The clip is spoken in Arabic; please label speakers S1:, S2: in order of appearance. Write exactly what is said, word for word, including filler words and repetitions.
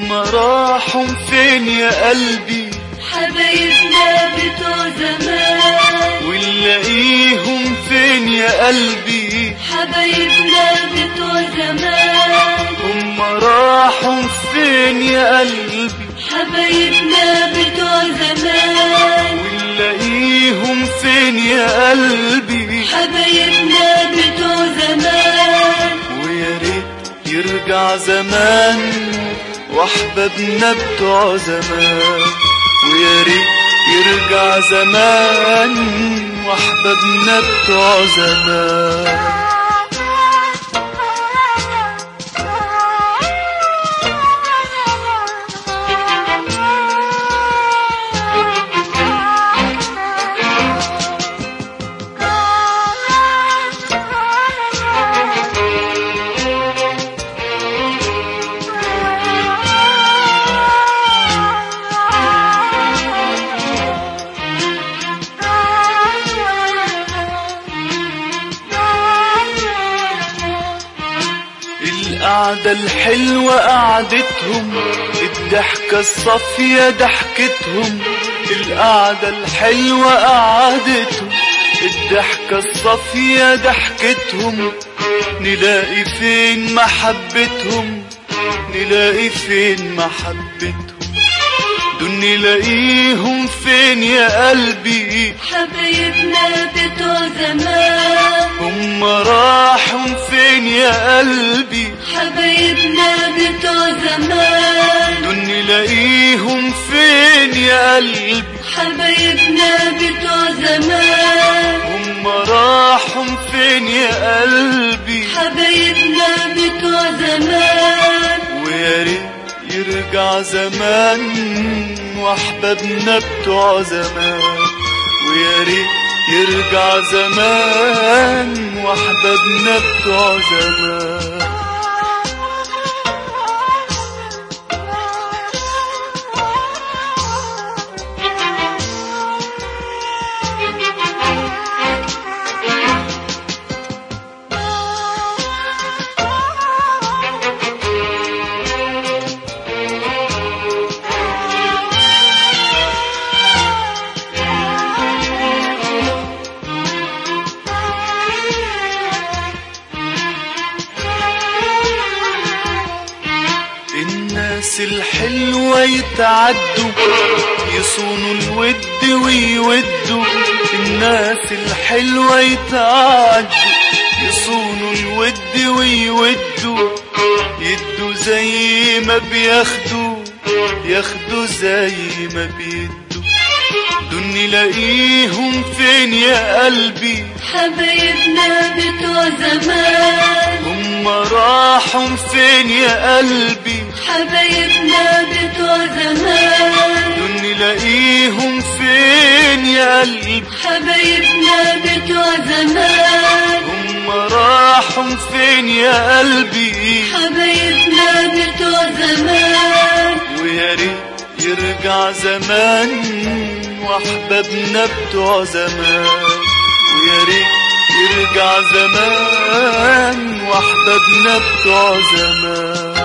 S1: هم راحوا فين يا قلبي
S2: حبايبنا بتوع زمان؟
S1: ونلاقيهم فين يا قلبي
S2: حبايبنا بتوع زمان؟
S1: هم راحوا فين يا قلبي
S2: حبايبنا بتوع زمان؟
S1: ونلاقيهم فين يا قلبي
S2: حبايبنا بتوع زمان؟
S1: ويا ريت يرجع زمان واحبابنا بتوع زمان، ويا ريت يرجع زمان واحبابنا بتوع زمان. القعدة الحلوة قعدتهم، الضحكة الصافية ضحكتهم. القعدة الحلوة قعدتهم، الضحكة الصافية ضحكتهم. نلاقي فين محبتهم، نلاقي فين محبتهم. دول نلاقيهم فين يا قلبي
S2: حبايبنا بتوع زمان؟
S1: هم راحوا فين يا قلبي
S2: حبايبنا بتوع زمان؟
S1: دول نلاقيهم فين يا قلبي
S2: حبايبنا بتوع زمان؟
S1: هم راحوا فين يا قلبي
S2: حبايبنا بتوع زمان؟
S1: ويا ريت يرجع زمان واحبابنا بتوع زمان، ويا ريت يرجع زمان واحبابنا بتوع زمان. الناس الحلوة يتعدوا، يصونوا الود ويودوا. الناس الحلوة يتعدوا، يصونوا الود ويودوا. يدوا زي ما بياخدوا، ياخدوا زي ما بيدوا. دول نلاقيهم فين يا قلبي
S2: حبايبنا بتوع زمان؟
S1: هم راحوا فين يا قلبي
S2: حبايبنا بتوع زمان؟
S1: دول نلاقيهم فين يا قلبي
S2: حبايبنا بتوع زمان؟
S1: هم راحوا فين يا قلبي
S2: حبايبنا بتوع زمان؟
S1: ويا ريت يرجع زمان واحبابنا بتوع زمان، ويا ريت يرجع زمان واحبابنا بتوع زمان.